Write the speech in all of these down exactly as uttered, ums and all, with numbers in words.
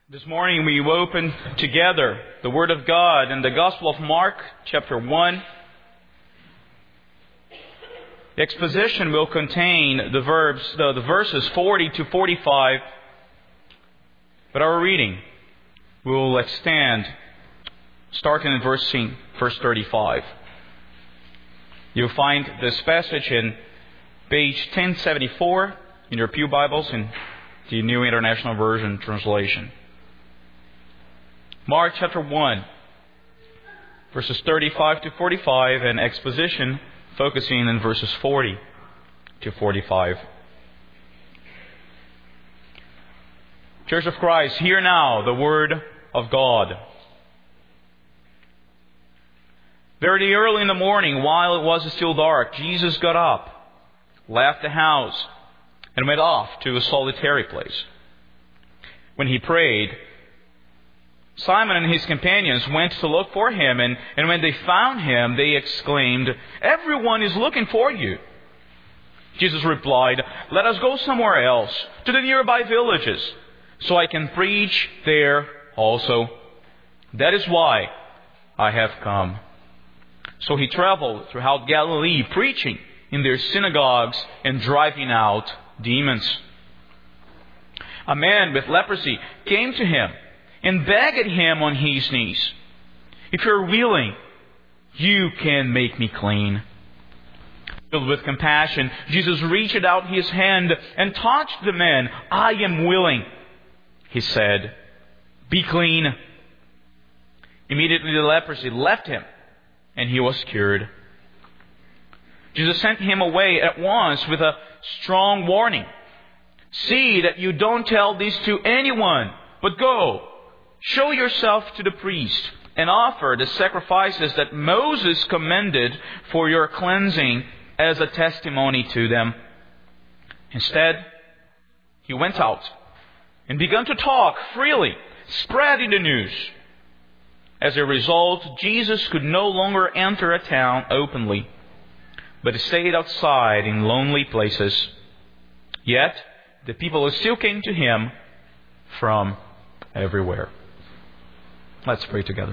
This morning we open together the Word of God in the Gospel of Mark, chapter one. The exposition will contain the verbs, the, the verses forty to forty-five, but our reading will extend starting in verse, verse thirty-five. You'll find this passage in page ten seventy-four in your pew Bibles in the New International Version translation. Mark chapter one, verses thirty-five to forty-five, and exposition focusing in verses forty to forty-five. Church of Christ, hear now the Word of God. Very early in the morning, while it was still dark, Jesus got up, left the house, and went off to a solitary place. When he prayed, Simon and his companions went to look for him, and, and when they found him, they exclaimed, "Everyone is looking for you." Jesus replied, "Let us go somewhere else, to the nearby villages, so I can preach there also. That is why I have come." So he traveled throughout Galilee, preaching in their synagogues and driving out demons. A man with leprosy came to him and begged him on his knees, "If you're willing, you can make me clean." Filled with compassion, Jesus reached out his hand and touched the man. "I am willing," he said. "Be clean." Immediately the leprosy left him, and he was cured. Jesus sent him away at once with a strong warning. "See that you don't tell this to anyone, but go, show yourself to the priest, and offer the sacrifices that Moses commanded for your cleansing as a testimony to them." Instead, he went out and began to talk freely, spreading the news. As a result, Jesus could no longer enter a town openly, but stayed outside in lonely places. Yet, the people still came to him from everywhere. Let's pray together.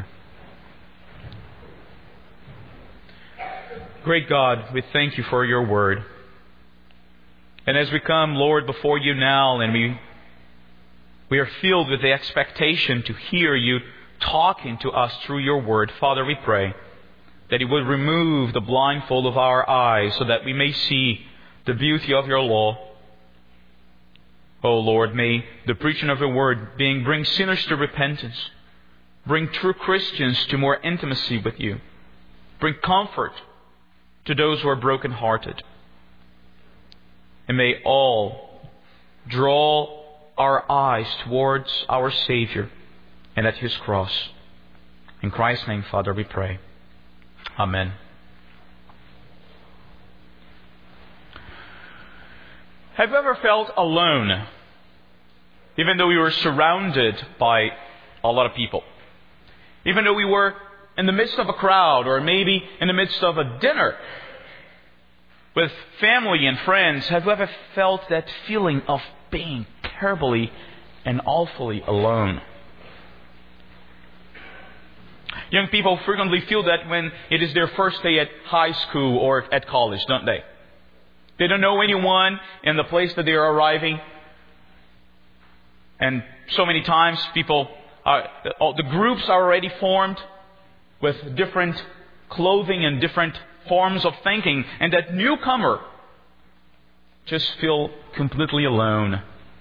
Great God, we thank you for your word. And as we come, Lord, before you now, and we we are filled with the expectation to hear you talking to us through your word, Father, we pray that you would remove the blindfold of our eyes so that we may see the beauty of your law. Oh Lord, may the preaching of your word being bring sinners to repentance, bring true Christians to more intimacy with you, bring comfort to those who are brokenhearted. And may all draw our eyes towards our Savior and at His cross. In Christ's name, Father, we pray. Amen. Have you ever felt alone, even though we were surrounded by a lot of people? Even though we were in the midst of a crowd, or maybe in the midst of a dinner with family and friends, have you ever felt that feeling of being terribly and awfully alone? Young people frequently feel that when it is their first day at high school or at college, don't they? They don't know anyone in the place that they are arriving. And so many times people, are, the groups are already formed with different clothing and different forms of thinking. And that newcomer just feel completely alone.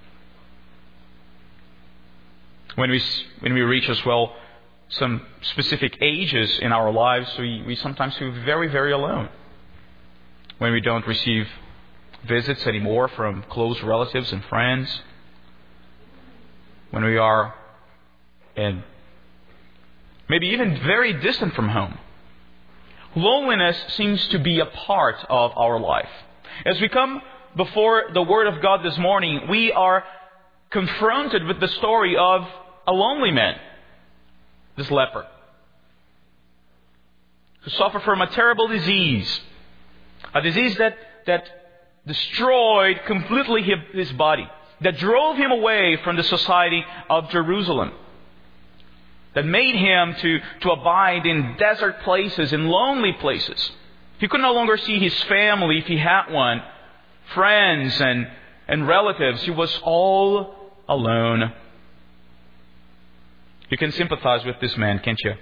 When we, when we reach as well some specific ages in our lives, we, we sometimes feel very, very alone. When we don't receive visits anymore from close relatives and friends. When we are and maybe even very distant from home. Loneliness seems to be a part of our life. As we come before the Word of God this morning, we are confronted with the story of a lonely man, this leper, who suffered from a terrible disease, a disease that, that destroyed completely his body. that drove him away from the society of Jerusalem, that made him to, to abide in desert places, in lonely places. He could no longer see his family, if he had one, friends and, and relatives. He was all alone. You can sympathize with this man, can't you?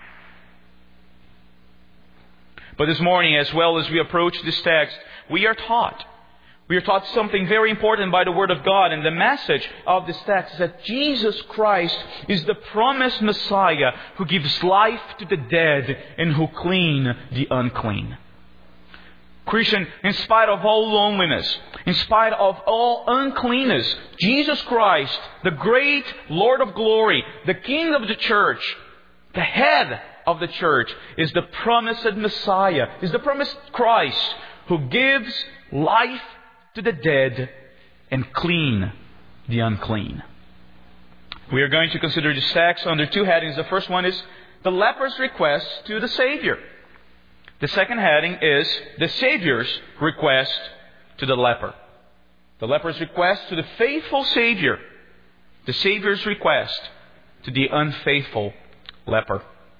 But this morning, as well as we approach this text, we are taught. We are taught something very important by the Word of God. And the message of this text is that Jesus Christ is the promised Messiah who gives life to the dead and who clean the unclean. Christian, in spite of all loneliness, in spite of all uncleanness, Jesus Christ, the great Lord of glory, the King of the church, the head of the church, is the promised Messiah, is the promised Christ who gives life to the dead and clean the unclean. We are going to consider this text under two headings. The first one is the leper's request to the Savior. The second heading is the Savior's request to the leper. The leper's request to the faithful Savior. The Savior's request to the unfaithful leper.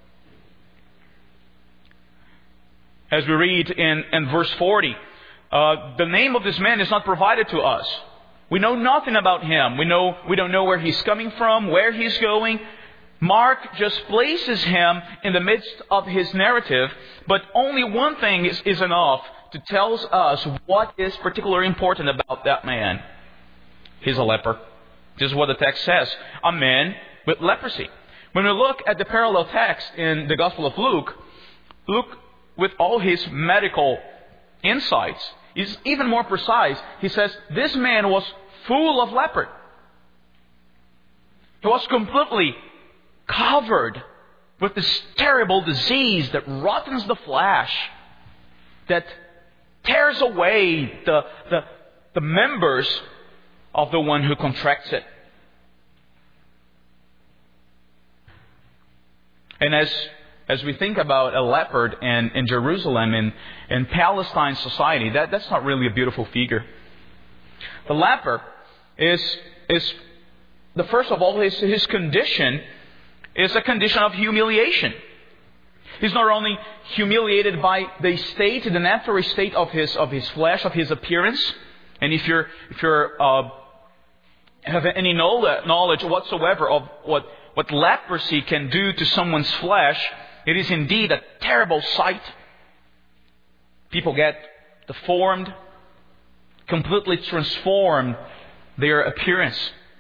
As we read in, in verse forty, uh, the name of this man is not provided to us. We know nothing about him. We know we don't know where he's coming from, where he's going. Mark just places him in the midst of his narrative, but only one thing is, is enough to tell us what is particularly important about that man. He's a leper. This is what the text says. A man with leprosy. When we look at the parallel text in the Gospel of Luke, Luke, with all his medical insights, is even more precise. He says, this man was full of leper. He was completely covered with this terrible disease that rottens the flesh, that tears away the, the, the members of the one who contracts it. And as as we think about a leopard in, in Jerusalem, in, in Palestine society, that, that's not really a beautiful figure. The leper is, is the first of all, his, his condition is a condition of humiliation. He's not only humiliated by the state, the natural state of his of his flesh, of his appearance. And if you're if you're uh, have any knowledge whatsoever of what what leprosy can do to someone's flesh, it is indeed a terrible sight. People get deformed, completely transformed their appearance.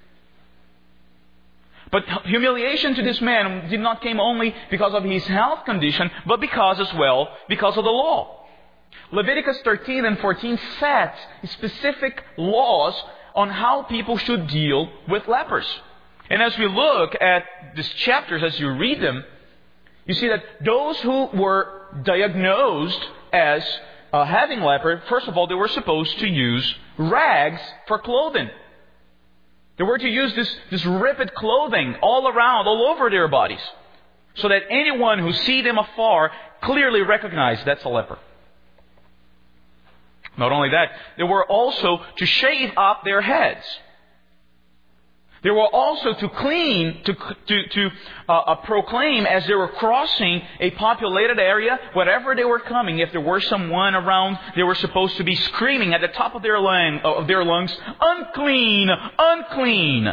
But humiliation to this man did not come only because of his health condition, but because as well, because of the law. Leviticus thirteen and fourteen sets specific laws on how people should deal with lepers. And as we look at these chapters, as you read them, you see that those who were diagnosed as uh, having leper, first of all, they were supposed to use rags for clothing. They were to use this, this ripped clothing all around, all over their bodies, so that anyone who see them afar clearly recognized that's a leper. Not only that, they were also to shave up their heads. They were also to clean, to, to, to uh, uh, proclaim as they were crossing a populated area, wherever they were coming, if there were someone around, they were supposed to be screaming at the top of their, lung, of their lungs, unclean, unclean.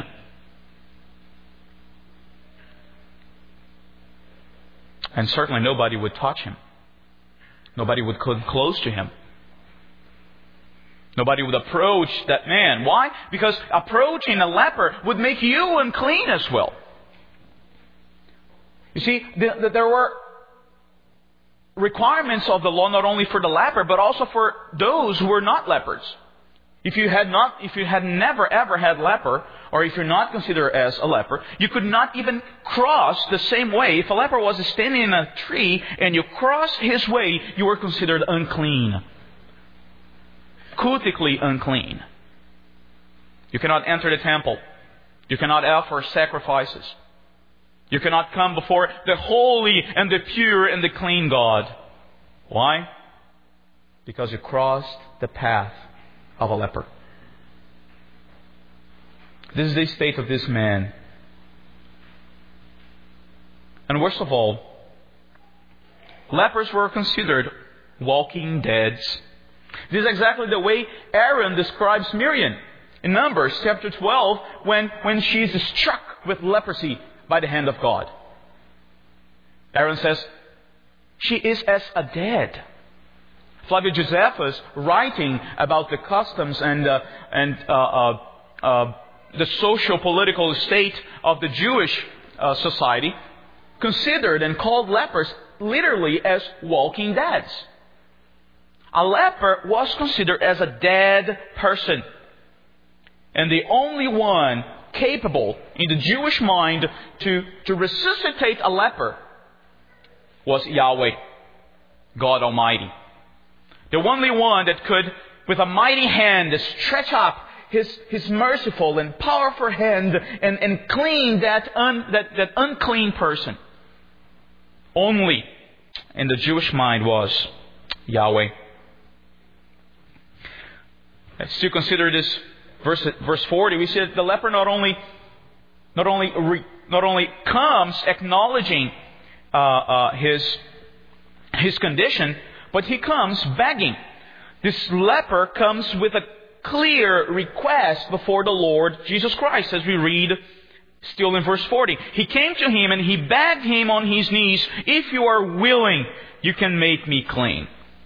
And certainly nobody would touch him. Nobody would come close to him. Nobody would approach that man. Why? Because approaching a leper would make you unclean as well. You see, the, the, there were requirements of the law not only for the leper, but also for those who were not lepers. If you had not, if you had never ever had leper, or if you're not considered as a leper, you could not even cross the same way. If a leper was standing in a tree and you crossed his way, you were considered unclean. Cultically unclean. You cannot enter the temple. You cannot offer sacrifices. You cannot come before the holy and the pure and the clean God. Why? Because you crossed the path of a leper. This is the state of this man. And worst of all, lepers were considered walking deads. This is exactly the way Aaron describes Miriam in Numbers chapter twelve when, when she is struck with leprosy by the hand of God. Aaron says, she is as a dead. Flavio Josephus, writing about the customs and, uh, and uh, uh, uh, the social-political state of the Jewish uh, society, considered and called lepers literally as walking deads. A leper was considered as a dead person. And the only one capable in the Jewish mind to, to resuscitate a leper was Yahweh, God Almighty. The only one that could, with a mighty hand, stretch up His, his merciful and powerful hand and, and clean that, un, that, that unclean person. Only in the Jewish mind was Yahweh. Let's still consider this verse, verse forty. We see that the leper not only, not only, not only comes acknowledging uh, uh, his, his condition, but he comes begging. This leper comes with a clear request before the Lord Jesus Christ, as we read still in verse forty. He came to him and he begged him on his knees, "If you are willing, you can make me clean."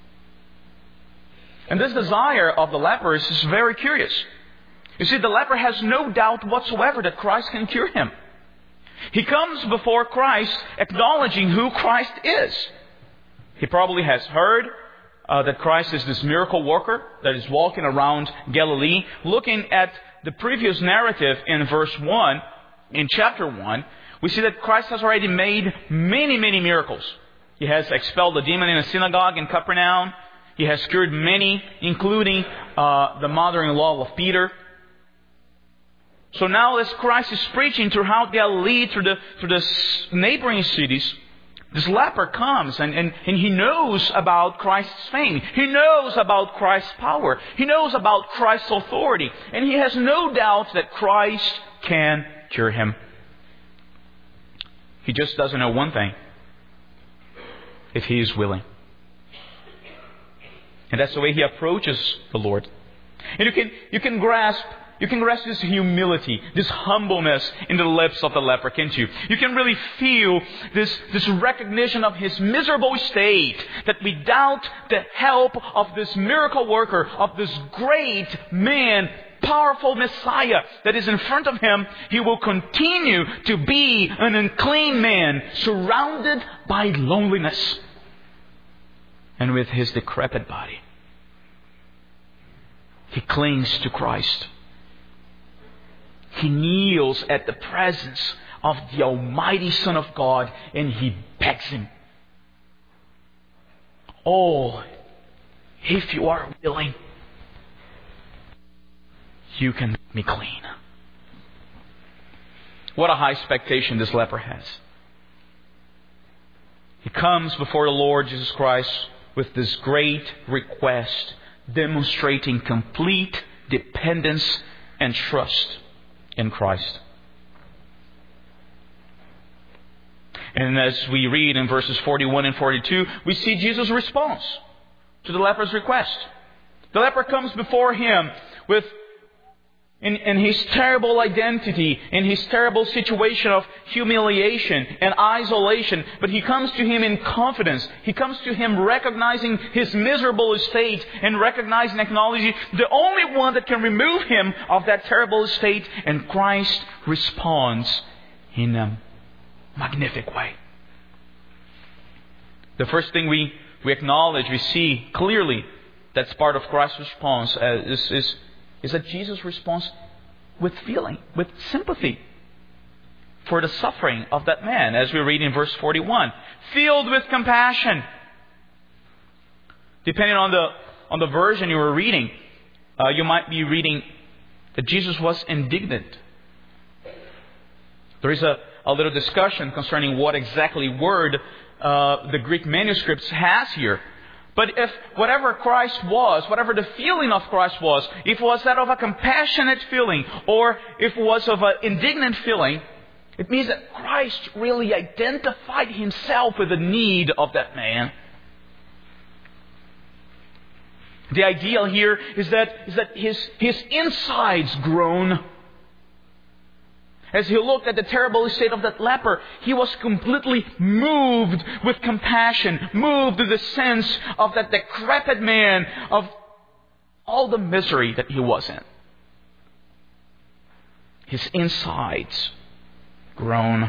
And this desire of the leper is very curious. You see, the leper has no doubt whatsoever that Christ can cure him. He comes before Christ acknowledging who Christ is. He probably has heard uh, that Christ is this miracle worker that is walking around Galilee. Looking at the previous narrative in verse one, in chapter one, we see that Christ has already made many, many miracles. He has expelled the demon in a synagogue in Capernaum. He has cured many, including uh, the mother-in-law of Peter. So now as Christ is preaching throughout Galilee, through the, through the neighboring cities, this leper comes and, and, and he knows about Christ's fame. He knows about Christ's power. He knows about Christ's authority. And he has no doubt that Christ can cure him. He just doesn't know one thing: if he is willing. And that's the way he approaches the Lord. And you can, you can grasp You can grasp this humility, this humbleness in the lips of the leper, can't you? You can really feel this, this recognition of his miserable state, that without the help of this miracle worker, of this great man, powerful Messiah that is in front of him, he will continue to be an unclean man, surrounded by loneliness, and with his decrepit body. He clings to Christ. He kneels at the presence of the Almighty Son of God and he begs Him, "Oh, if you are willing, you can make me clean." What a high expectation this leper has. He comes before the Lord Jesus Christ with this great request, demonstrating complete dependence and trust in Christ. And as we read in verses forty-one and forty-two, we see Jesus' response to the leper's request. The leper comes before him with in, in his terrible identity, in his terrible situation of humiliation and isolation. But he comes to him in confidence. He comes to him recognizing his miserable state and recognizing, acknowledging the only one that can remove him of that terrible state. And Christ responds in a magnific way. The first thing we, we acknowledge, we see clearly that's part of Christ's response uh, is, is is that Jesus responds with feeling, with sympathy for the suffering of that man, as we read in verse forty-one. Filled with compassion. Depending on the on the version you were reading, uh, you might be reading that Jesus was indignant. There is a, a little discussion concerning what exactly word uh, the Greek manuscripts has here. But if whatever Christ was, whatever the feeling of Christ was, if it was that of a compassionate feeling, or if it was of an indignant feeling, it means that Christ really identified Himself with the need of that man. The ideal here is that, is that his, his insides groan. As he looked at the terrible state of that leper, he was completely moved with compassion, moved with the sense of that decrepit man, of all the misery that he was in. His insides groan.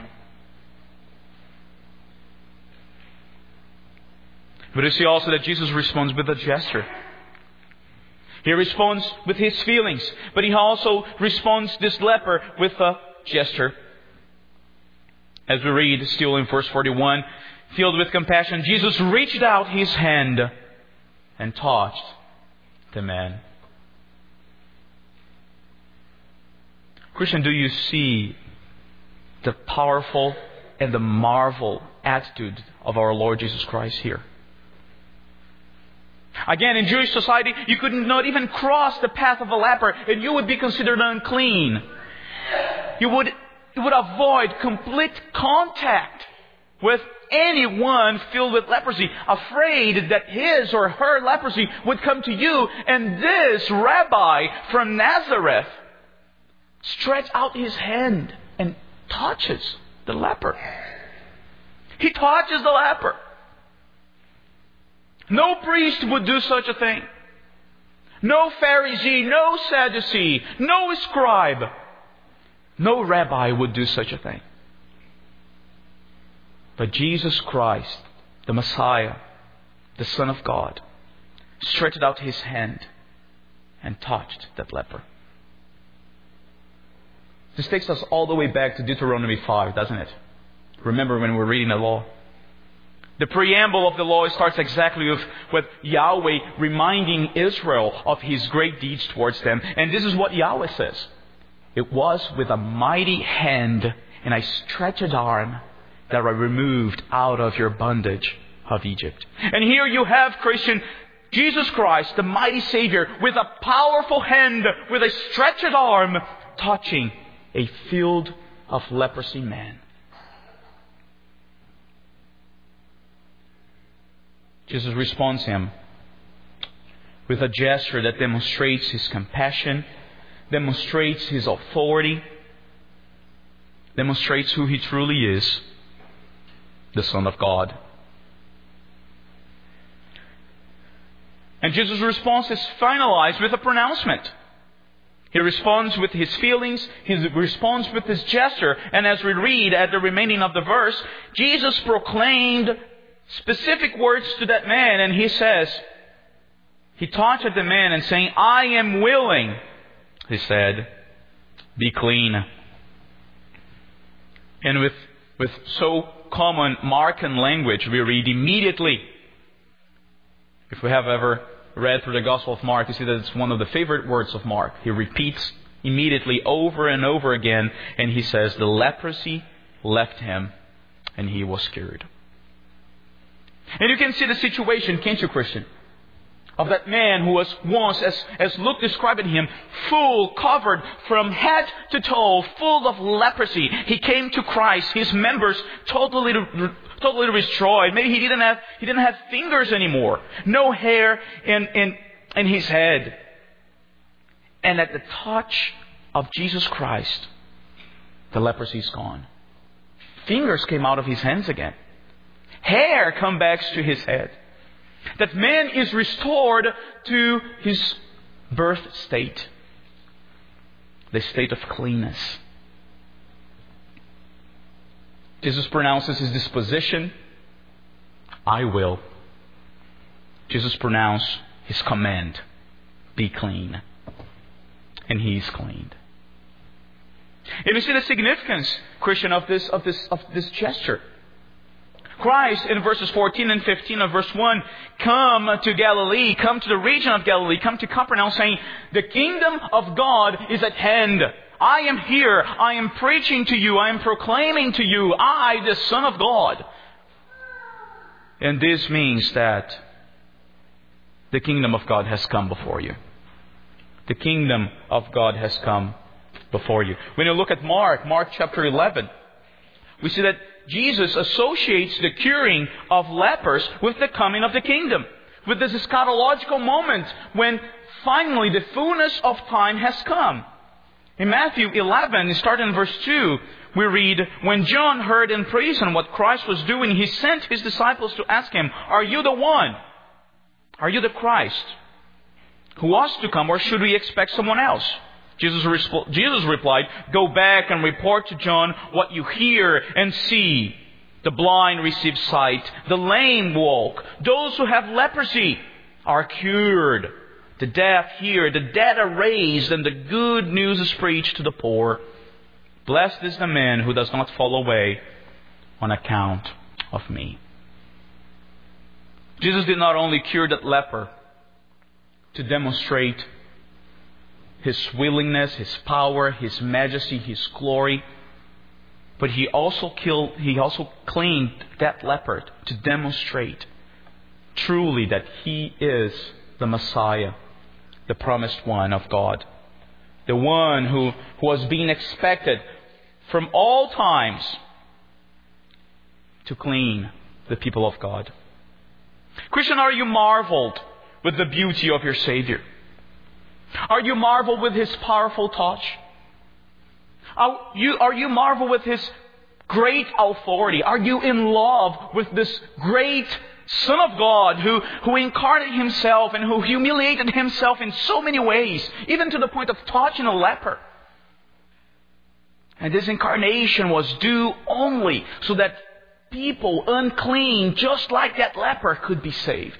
But you see also that Jesus responds with a gesture. He responds with his feelings, but he also responds, this leper, with a gesture. As we read still in verse forty-one, filled with compassion, Jesus reached out His hand and touched the man. Christian, do you see the powerful and the marvel attitude of our Lord Jesus Christ here? Again, in Jewish society, you could not even cross the path of a leper and you would be considered unclean. You would, you would avoid complete contact with anyone filled with leprosy, afraid that his or her leprosy would come to you, and this rabbi from Nazareth stretched out his hand and touches the leper. He touches the leper. No priest would do such a thing. No Pharisee, no Sadducee, no scribe, no rabbi would do such a thing. But Jesus Christ, the Messiah, the Son of God, stretched out His hand and touched that leper. This takes us all the way back to Deuteronomy five, doesn't it? Remember when we're reading the law? The preamble of the law starts exactly with, with Yahweh reminding Israel of His great deeds towards them. And this is what Yahweh says. It was with a mighty hand and a stretched arm that I removed out of your bondage of Egypt. And here you have, Christian, Jesus Christ, the mighty Savior, with a powerful hand, with a stretched arm, touching a field of leprosy man. Jesus responds to him with a gesture that demonstrates His compassion, demonstrates His authority, demonstrates who He truly is, the Son of God. And Jesus' response is finalized with a pronouncement. He responds with his feelings, he responds with his gesture, and as we read at the remaining of the verse, Jesus proclaimed specific words to that man, and He says, He touched the man and saying, I am willing, He said, be clean. And with, with so common Markan language, we read immediately. If we have ever read through the Gospel of Mark, you see that it's one of the favorite words of Mark. He repeats immediately over and over again, and he says, the leprosy left him and he was cured. And you can see the situation, can't you, Christian? Of that man who was once, as, as Luke described him, full, covered from head to toe, full of leprosy. He came to Christ, his members totally, totally destroyed. Maybe he didn't have, he didn't have fingers anymore. No hair in, in, in his head. And at the touch of Jesus Christ, the leprosy is gone. Fingers came out of his hands again. Hair comes back to his head. That man is restored to his birth state. The state of cleanness. Jesus pronounces his disposition, I will. Jesus pronounced his command, be clean. And he is cleaned. And you see the significance, Christian, of this, of this, of this gesture. Christ, in verses fourteen and fifteen of verse one, come to Galilee, come to the region of Galilee, come to Capernaum, saying, the kingdom of God is at hand. I am here. I am preaching to you. I am proclaiming to you, I, the Son of God. And this means that The kingdom of God has come before you. The kingdom of God has come before you. When you look at Mark, Mark chapter eleven, we see that Jesus associates the curing of lepers with the coming of the kingdom, with this eschatological moment when finally the fullness of time has come. In Matthew eleven, starting in verse two, we read, "When John heard in prison what Christ was doing, he sent his disciples to ask him, 'Are you the one? Are you the Christ who was to come, or should we expect someone else?' Jesus, resp- Jesus replied, 'Go back and report to John what you hear and see. The blind receive sight, the lame walk, those who have leprosy are cured, the deaf hear, the dead are raised, and the good news is preached to the poor. Blessed is the man who does not fall away on account of me.'" Jesus did not only cure that leper to demonstrate His willingness, His power, His majesty, His glory, but He also killed, He also cleaned that leper to demonstrate truly that He is the Messiah, the promised one of God, the one who, who was being expected from all times to clean the people of God. Christian, are you marveled with the beauty of your Savior? Are you marveled with His powerful touch? Are you, are you marveled with His great authority? Are you in love with this great Son of God who, who incarnated Himself and who humiliated Himself in so many ways, even to the point of touching a leper? And this incarnation was due only so that people unclean, just like that leper, could be saved.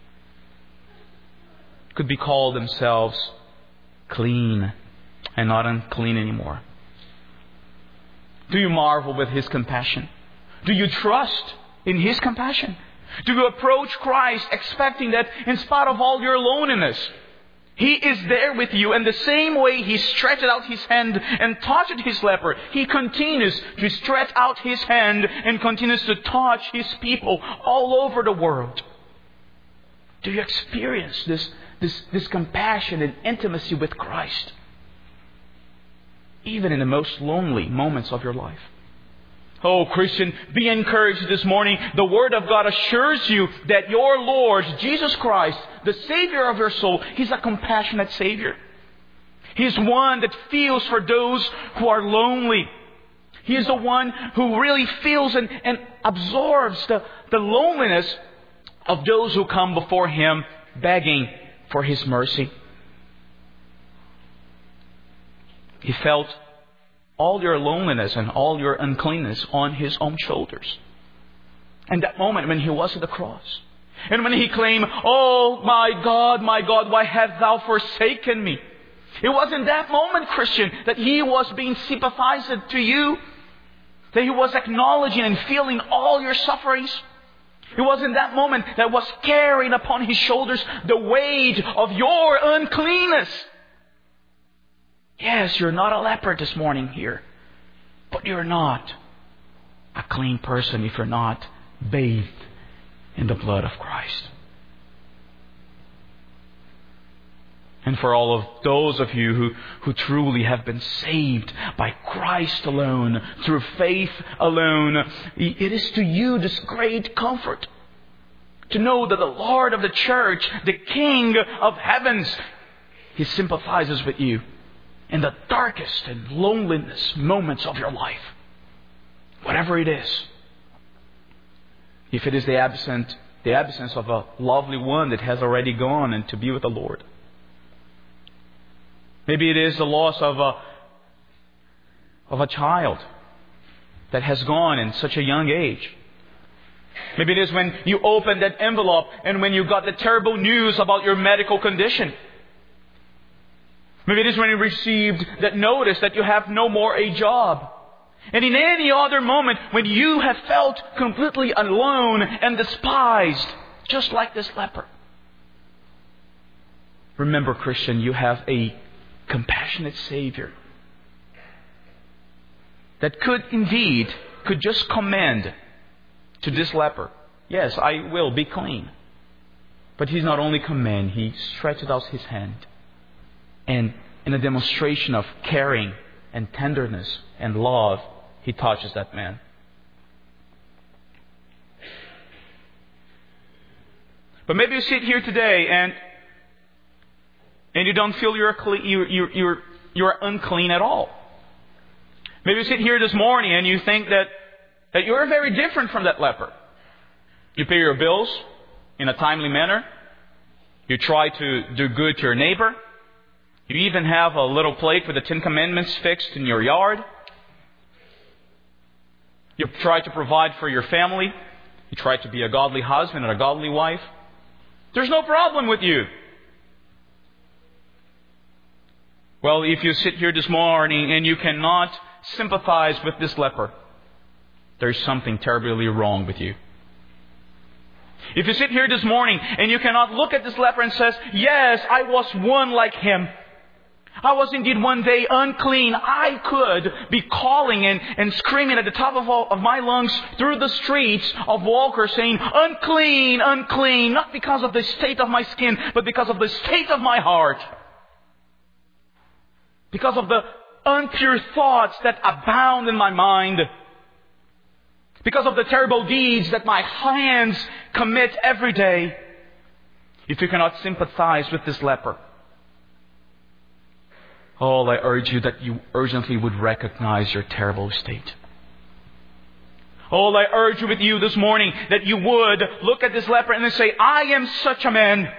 Could be called themselves clean and not unclean anymore. Do you marvel with His compassion? Do you trust in His compassion? Do you approach Christ expecting that in spite of all your loneliness, He is there with you, and the same way He stretched out His hand and touched his leper, He continues to stretch out His hand and continues to touch His people all over the world? Do you experience this, this, this compassion and intimacy with Christ, even in the most lonely moments of your life? Oh, Christian, be encouraged this morning. The Word of God assures you that your Lord, Jesus Christ, the Savior of your soul, He's a compassionate Savior. He's one that feels for those who are lonely. He is the one who really feels and, and absorbs the, the loneliness of those who come before Him begging for His mercy. He felt all your loneliness and all your uncleanness on His own shoulders. And that moment when He was at the cross, and when He claimed, "Oh my God, my God, why hast Thou forsaken me?" It was in that moment, Christian, that He was being sympathized to you, that He was acknowledging and feeling all your sufferings. It was in that moment that was carrying upon His shoulders the weight of your uncleanness. Yes, you're not a leper this morning here, but you're not a clean person if you're not bathed in the blood of Christ. And for all of those of you who, who truly have been saved by Christ alone, through faith alone, it is to you this great comfort to know that the Lord of the church, the King of heavens, He sympathizes with you in the darkest and loneliness moments of your life. Whatever it is. If it is the absent, the absence of a lovely one that has already gone and to be with the Lord. Maybe it is the loss of a, of a child that has gone in such a young age. Maybe it is when you opened that envelope and when you got the terrible news about your medical condition. Maybe it is when you received that notice that you have no more a job. And in any other moment when you have felt completely alone and despised, just like this leper. Remember, Christian, you have a compassionate Savior that could indeed, could just command to this leper, "Yes, I will be clean." But He's not only command, He stretches out His hand. And in a demonstration of caring and tenderness and love, He touches that man. But maybe you sit here today and and you don't feel you're clean, you're, you're, you're, you're unclean at all. Maybe you sit here this morning and you think that, that you're very different from that leper. You pay your bills in a timely manner. You try to do good to your neighbor. You even have a little plate with the Ten Commandments fixed in your yard. You try to provide for your family. You try to be a godly husband and a godly wife. There's no problem with you. Well, if you sit here this morning and you cannot sympathize with this leper, there's something terribly wrong with you. If you sit here this morning and you cannot look at this leper and says, yes, I was one like him. I was indeed one day unclean. I could be calling and, and screaming at the top of, all, of my lungs through the streets of Walker saying, unclean, unclean, not because of the state of my skin, but because of the state of my heart. Because of the impure thoughts that abound in my mind. Because of the terrible deeds that my hands commit every day. If you cannot sympathize with this leper, oh, I urge you that you urgently would recognize your terrible state. Oh, I urge you with you this morning that you would look at this leper and say, I am such a man.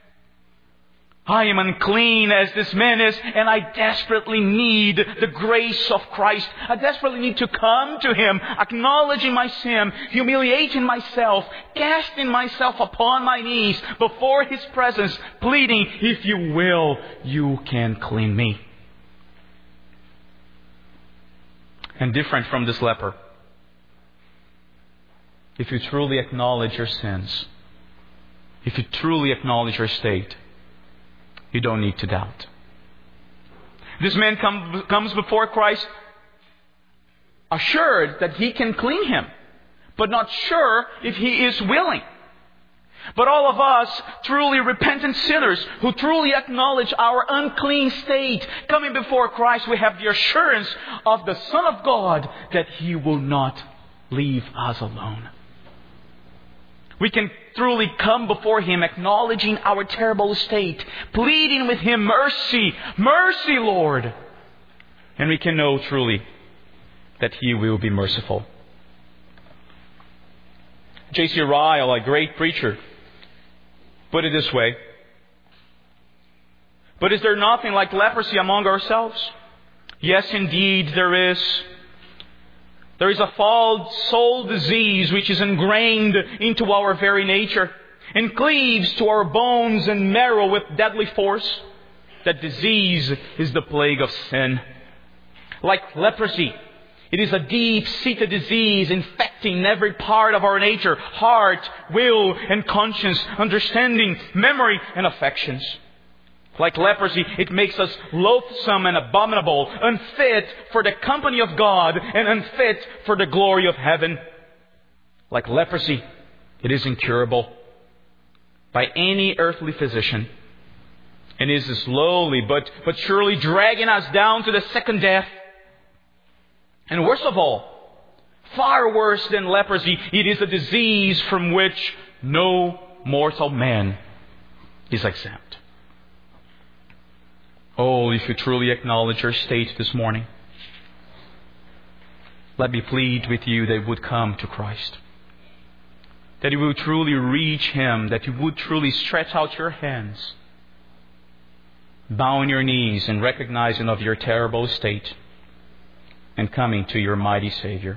I am unclean as this man is, and I desperately need the grace of Christ. I desperately need to come to Him, acknowledging my sin, humiliating myself, casting myself upon my knees before His presence, pleading, if you will, you can clean me. And different from this leper, if you truly acknowledge your sins, if you truly acknowledge your state, you don't need to doubt. This man come, comes before Christ assured that He can clean him, but not sure if He is willing. But all of us, truly repentant sinners, who truly acknowledge our unclean state, coming before Christ, we have the assurance of the Son of God that He will not leave us alone. We can truly come before Him acknowledging our terrible state, pleading with Him, mercy, mercy, Lord. And we can know truly that He will be merciful. J C Ryle, a great preacher, put it this way. But is there nothing like leprosy among ourselves? Yes, indeed, there is. There is a foul soul disease which is ingrained into our very nature and cleaves to our bones and marrow with deadly force. That disease is the plague of sin. Like leprosy, it is a deep-seated disease infecting every part of our nature, heart, will, and conscience, understanding, memory, and affections. Like leprosy, it makes us loathsome and abominable, unfit for the company of God and unfit for the glory of heaven. Like leprosy, it is incurable by any earthly physician and is slowly but, but surely dragging us down to the second death. And worst of all, far worse than leprosy, it is a disease from which no mortal man is exempt. Oh, if you truly acknowledge your state this morning, let me plead with you that you would come to Christ. That you would truly reach Him, that you would truly stretch out your hands, bow on your knees and recognizing of your terrible state, and coming to your mighty Savior.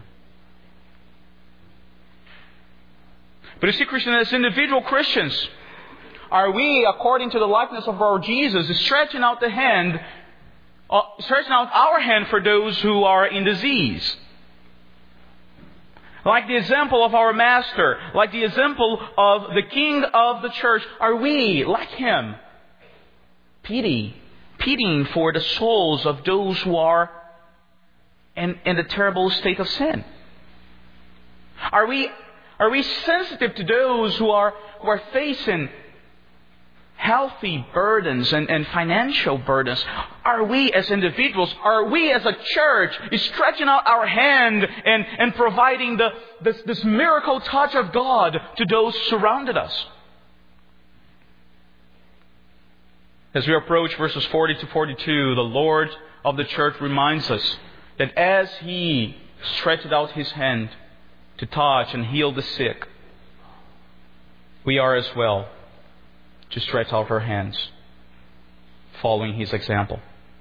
But you see, Christian, as individual Christians, are we, according to the likeness of our Jesus, stretching out the hand, uh, stretching out our hand for those who are in disease? Like the example of our Master, like the example of the King of the Church, are we, like Him, pity, pitying for the souls of those who are in, in the terrible state of sin? Are we, are we sensitive to those who are, who are facing healthy burdens and, and financial burdens? Are we as individuals, are we as a church stretching out our hand and, and providing the, this, this miracle touch of God to those surrounded us? As we approach verses forty to forty-two, the Lord of the church reminds us that as He stretched out His hand to touch and heal the sick, we are as well to stretch out our hands, following His example.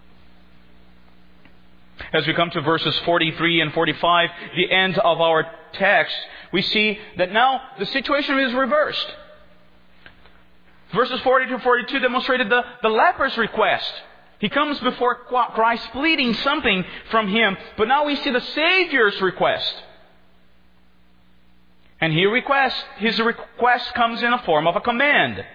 As we come to verses forty-three and forty-five, the end of our text, we see that now the situation is reversed. Verses forty to forty-two demonstrated the, the leper's request. He comes before Christ pleading something from Him, but now we see the Savior's request. And he requests, his request comes in the form of a command.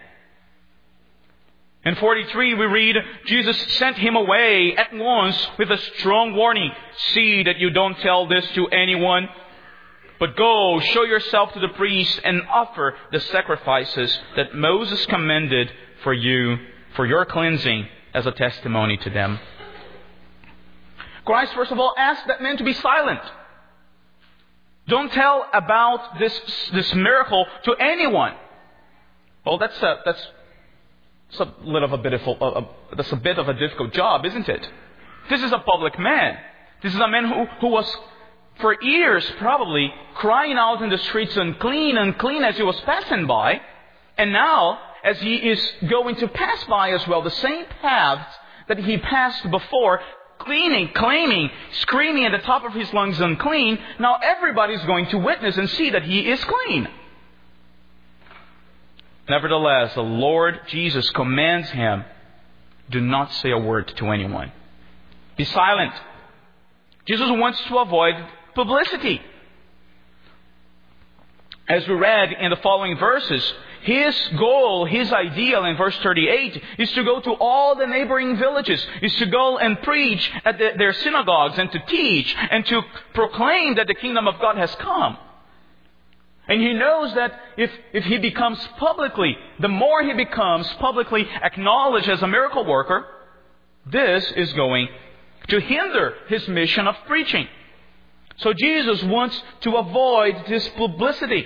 In forty-three we read, Jesus sent him away at once with a strong warning. See that you don't tell this to anyone, but go, show yourself to the priest and offer the sacrifices that Moses commanded for you, for your cleansing, as a testimony to them. Christ, first of all, asked that man to be silent. Don't tell about this, this miracle to anyone. Well, that's a, that's, that's a little of a bit of a, a, that's a bit of a difficult job, isn't it? This is a public man. This is a man who, who was for years probably crying out in the streets, unclean, unclean, as he was passing by. And now, as he is going to pass by as well, the same paths that he passed before, cleaning, claiming, screaming at the top of his lungs, unclean, now everybody's going to witness and see that he is clean. Nevertheless, the Lord Jesus commands him, do not say a word to anyone. Be silent. Jesus wants to avoid publicity. As we read in the following verses, his goal, his ideal in verse thirty-eight is to go to all the neighboring villages, is to go and preach at the, their synagogues and to teach and to proclaim that the kingdom of God has come. And he knows that if, if he becomes publicly, the more he becomes publicly acknowledged as a miracle worker, this is going to hinder his mission of preaching. So Jesus wants to avoid this publicity.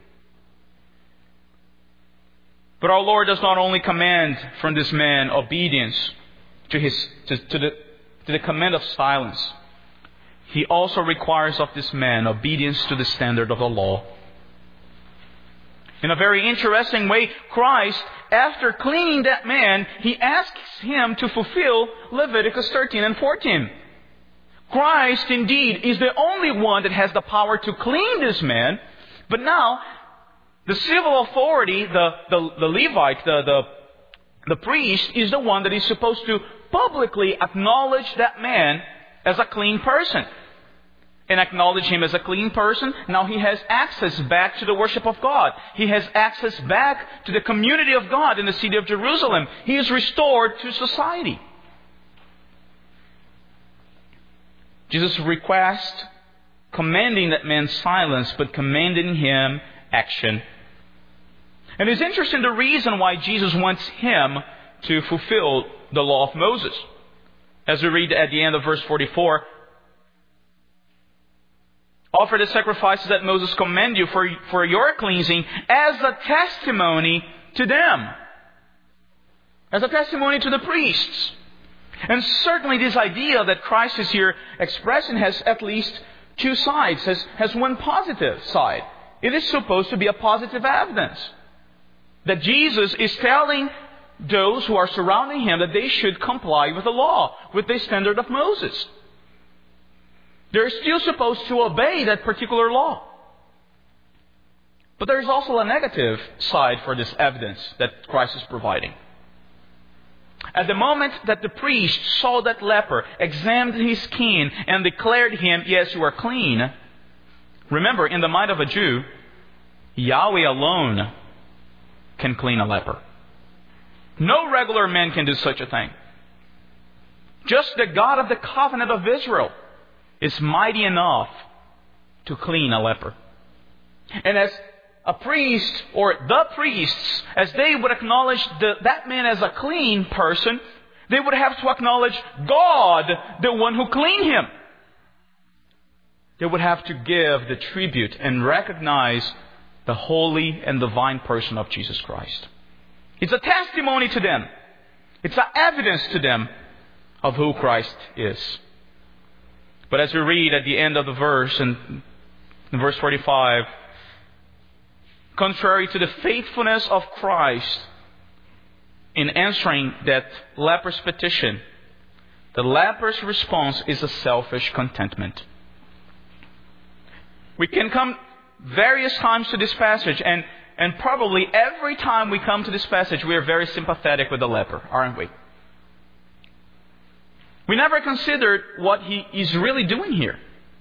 But our Lord does not only command from this man obedience to his to, to the to the command of silence. He also requires of this man obedience to the standard of the law. In a very interesting way, Christ, after cleaning that man, He asks him to fulfill Leviticus thirteen and fourteen. Christ, indeed, is the only one that has the power to clean this man. But now, the civil authority, the, the, the Levite, the, the, the priest, is the one that is supposed to publicly acknowledge that man as a clean person. And acknowledge him as a clean person, now he has access back to the worship of God. He has access back to the community of God in the city of Jerusalem. He is restored to society. Jesus' request, commanding that man silence, but commanding him action. And it's interesting the reason why Jesus wants him to fulfill the law of Moses. As we read at the end of verse forty-four, offer the sacrifices that Moses commanded you for, for your cleansing as a testimony to them. As a testimony to the priests. And certainly this idea that Christ is here expressing has at least two sides, has, has one positive side. It is supposed to be a positive evidence. That Jesus is telling those who are surrounding Him that they should comply with the law, with the standard of Moses. They're still supposed to obey that particular law. But there's also a negative side for this evidence that Christ is providing. At the moment that the priest saw that leper, examined his skin, and declared him, yes, you are clean. Remember, in the mind of a Jew, Yahweh alone can clean a leper. No regular man can do such a thing. Just the God of the covenant of Israel is mighty enough to clean a leper. And as a priest or the priests, as they would acknowledge the, that man as a clean person, they would have to acknowledge God, the one who cleaned him. They would have to give the tribute and recognize the holy and divine person of Jesus Christ. It's a testimony to them. It's an evidence to them of who Christ is. But as we read at the end of the verse, in, in verse forty-five, contrary to the faithfulness of Christ in answering that leper's petition, the leper's response is a selfish contentment. We can come various times to this passage, and, and probably every time we come to this passage, we are very sympathetic with the leper, aren't we? We never considered what he is really doing here.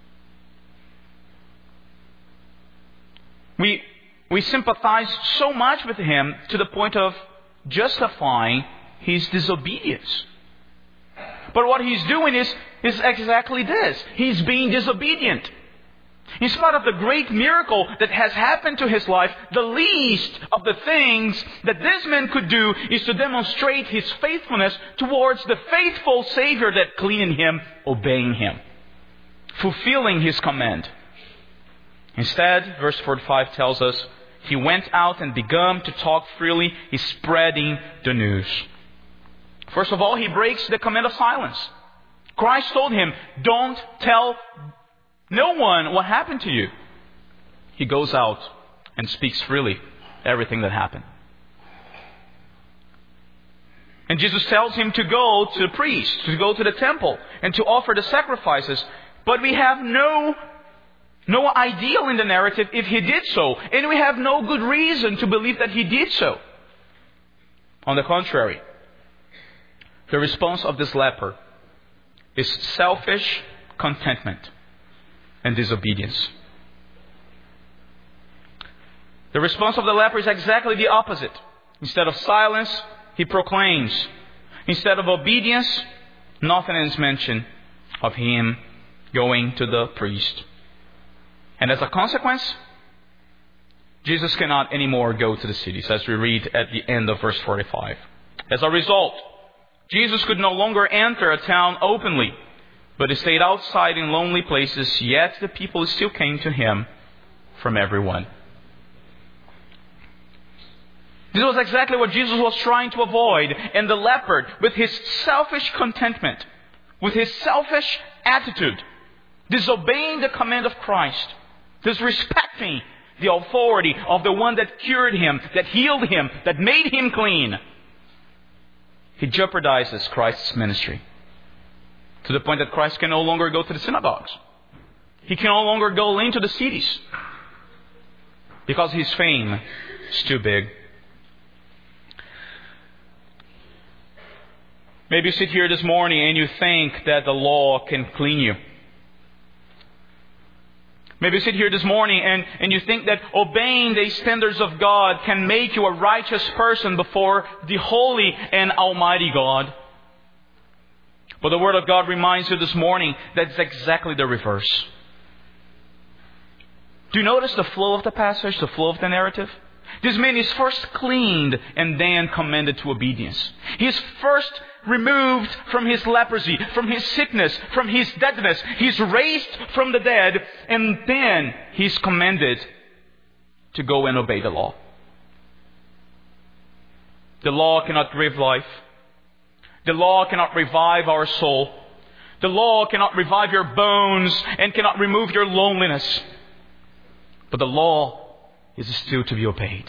We, we sympathize so much with him to the point of justifying his disobedience. But what he's doing is, is exactly this. He's being disobedient. In spite of the great miracle that has happened to his life, the least of the things that this man could do is to demonstrate his faithfulness towards the faithful Savior that cleaned him, obeying him, fulfilling his command. Instead, verse forty-five tells us, he went out and began to talk freely, he's spreading the news. First of all, he breaks the command of silence. Christ told him, don't tell no one what happened to you. He goes out and speaks freely everything that happened. And Jesus tells him to go to the priest, to go to the temple, and to offer the sacrifices. But we have no, no ideal in the narrative if he did so. And we have no good reason to believe that he did so. On the contrary, the response of this leper is selfish contentment and disobedience. The response of the leper is exactly the opposite. Instead of silence, he proclaims. Instead of obedience, nothing is mentioned of him going to the priest. And as a consequence, Jesus cannot anymore go to the cities, as we read at the end of verse forty-five. As a result, Jesus could no longer enter a town openly, but he stayed outside in lonely places, yet the people still came to him from everyone. This was exactly what Jesus was trying to avoid. And the leper, with his selfish contentment, with his selfish attitude, disobeying the command of Christ, disrespecting the authority of the one that cured him, that healed him, that made him clean, he jeopardizes Christ's ministry. To the point that Christ can no longer go to the synagogues. He can no longer go into the cities. Because his fame is too big. Maybe you sit here this morning and you think that the law can clean you. Maybe you sit here this morning and, and you think that obeying the standards of God can make you a righteous person before the holy and almighty God. But the Word of God reminds you this morning that it's exactly the reverse. Do you notice the flow of the passage, the flow of the narrative? This man is first cleaned and then commanded to obedience. He is first removed from his leprosy, from his sickness, from his deadness. He's raised from the dead, and then he's commanded to go and obey the law. The law cannot give life. The law cannot revive our soul. The law cannot revive your bones and cannot remove your loneliness. But the law is still to be obeyed.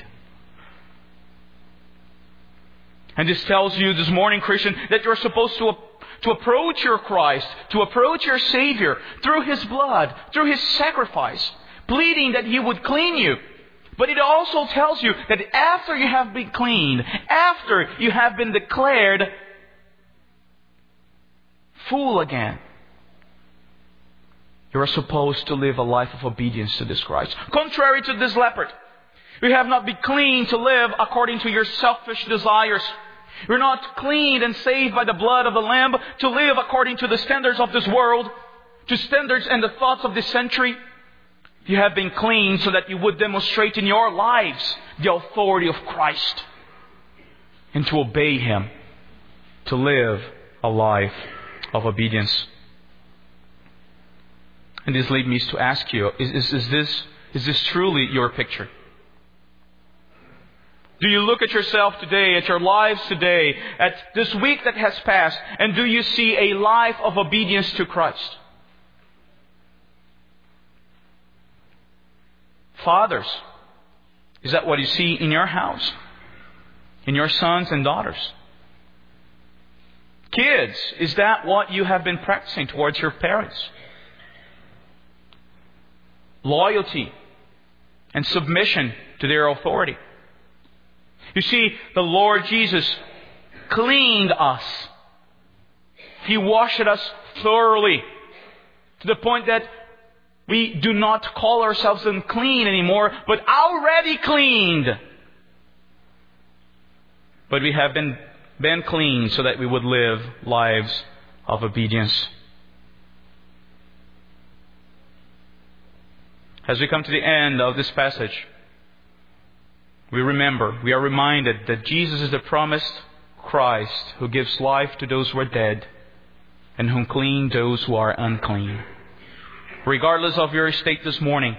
And this tells you this morning, Christian, that you're supposed to, to approach your Christ, to approach your Savior through His blood, through His sacrifice, pleading that He would clean you. But it also tells you that after you have been cleaned, after you have been declared full again, you are supposed to live a life of obedience to this Christ. Contrary to this leper, you have not been clean to live according to your selfish desires. You're not cleaned and saved by the blood of the Lamb to live according to the standards of this world, to standards and the thoughts of this century. You have been cleaned so that you would demonstrate in your lives the authority of Christ and to obey Him, to live a life of obedience. And this leads me to ask you, is, is, is, this, is this truly your picture? Do you look at yourself today, at your lives today, at this week that has passed, and do you see a life of obedience to Christ? Fathers, is that what you see in your house? In your sons and daughters? Kids, is that what you have been practicing towards your parents? Loyalty and submission to their authority. You see, the Lord Jesus cleaned us. He washed us thoroughly to the point that we do not call ourselves unclean anymore, but already cleaned. But we have been, been cleaned so that we would live lives of obedience. As we come to the end of this passage, we remember, we are reminded that Jesus is the promised Christ who gives life to those who are dead and who clean those who are unclean. Regardless of your state this morning,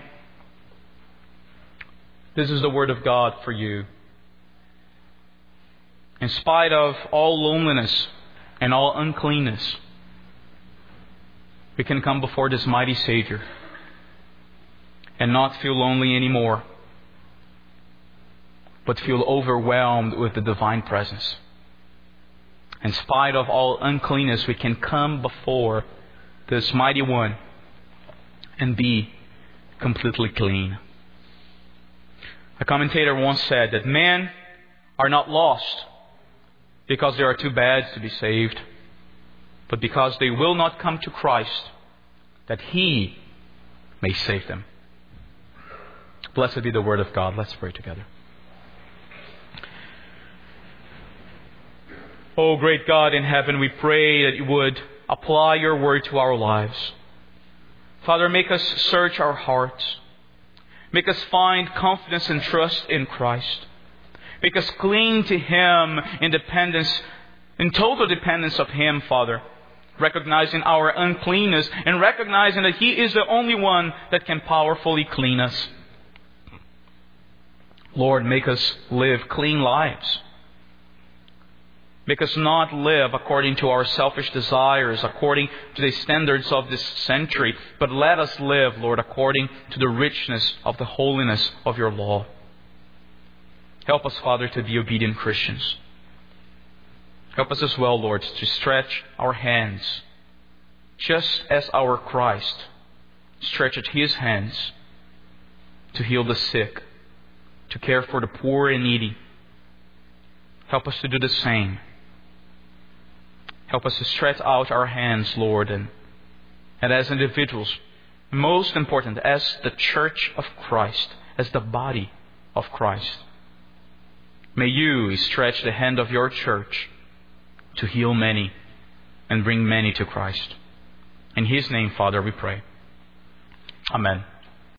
this is the Word of God for you. In spite of all loneliness and all uncleanness, we can come before this mighty Savior and not feel lonely anymore, but feel overwhelmed with the divine presence. In spite of all uncleanness, we can come before this mighty one and be completely clean. A commentator once said that men are not lost because they are too bad to be saved, but because they will not come to Christ, that He may save them. Blessed be the Word of God. Let's pray together. Oh, great God in heaven, we pray that You would apply Your Word to our lives. Father, make us search our hearts. Make us find confidence and trust in Christ. Make us cling to Him in dependence, in total dependence of Him, Father. Recognizing our uncleanness and recognizing that He is the only one that can powerfully clean us. Lord, make us live clean lives. Make us not live according to our selfish desires, according to the standards of this century, but let us live, Lord, according to the richness of the holiness of Your law. Help us, Father, to be obedient Christians. Help us as well, Lord, to stretch our hands, just as our Christ stretched His hands to heal the sick, to care for the poor and needy. Help us to do the same. Help us to stretch out our hands, Lord, and, and as individuals, most important, as the church of Christ, as the body of Christ. May You stretch the hand of Your church to heal many and bring many to Christ. In His name, Father, we pray. Amen.